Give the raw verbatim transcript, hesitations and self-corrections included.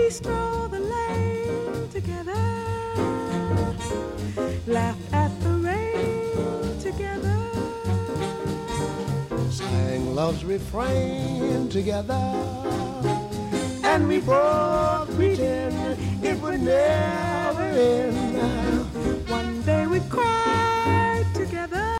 We stroll the lane together, laugh at the rain together, sang love's refrain together, and we both pretend it would never end.